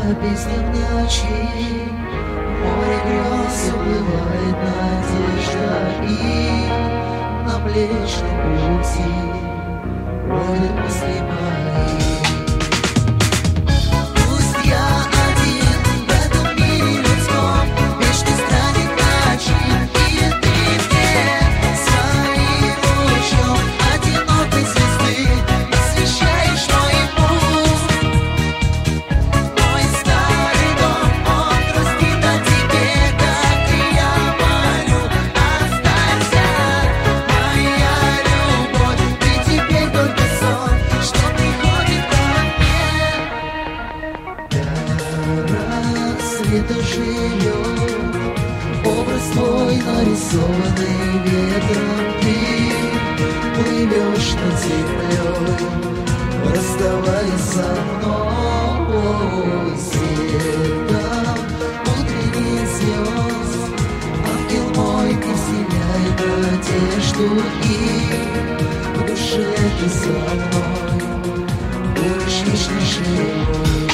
бездна ночи, море грез уплывает надежда, и на Млечном Пути бродят мысли мои. Пусть я один в этом мире людском, вечный странник ночи, и ты мне своим лучом одинокой звезды освещаешь мой путь. Мой старый дом, он грустит о тебе, как и я молю. Останься, моя любовь, и теперь только сон, что приходит ко мне. До рассвета живет образ твой, нарисованный ветром. Ты плывешь над землей, расставаясь со мной. Светом утренних звезд ангел мой, ты вселяет надежду, и в душе ты со мной будешь вечной живой.